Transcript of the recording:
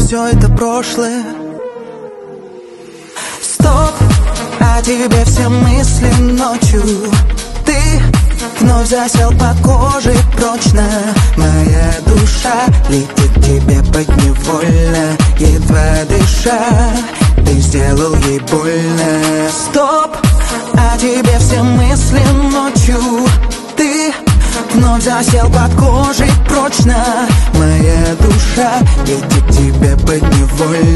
все это прошлое. Стоп, о тебе все мысли ночью. Ты вновь засел под кожей прочно. Моя душа летит к тебе подневольно. Едва дыша, ты сделал ей больно. Стоп, о тебе все мысли ночью. Ты вновь засел под кожей прочно. Моя душа летит к тебе подневольно.